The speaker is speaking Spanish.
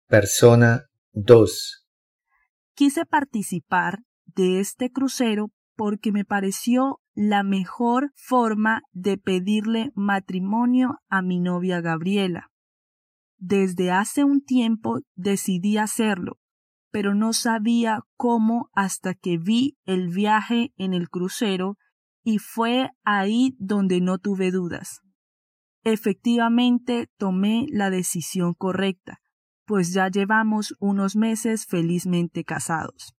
Persona 2. Quise participar de este crucero porque me pareció la mejor forma de pedirle matrimonio a mi novia Gabriela. Desde hace un tiempo decidí hacerlo, pero no sabía cómo hasta que vi el viaje en el crucero y fue ahí donde no tuve dudas. Efectivamente tomé la decisión correcta, pues ya llevamos unos meses felizmente casados.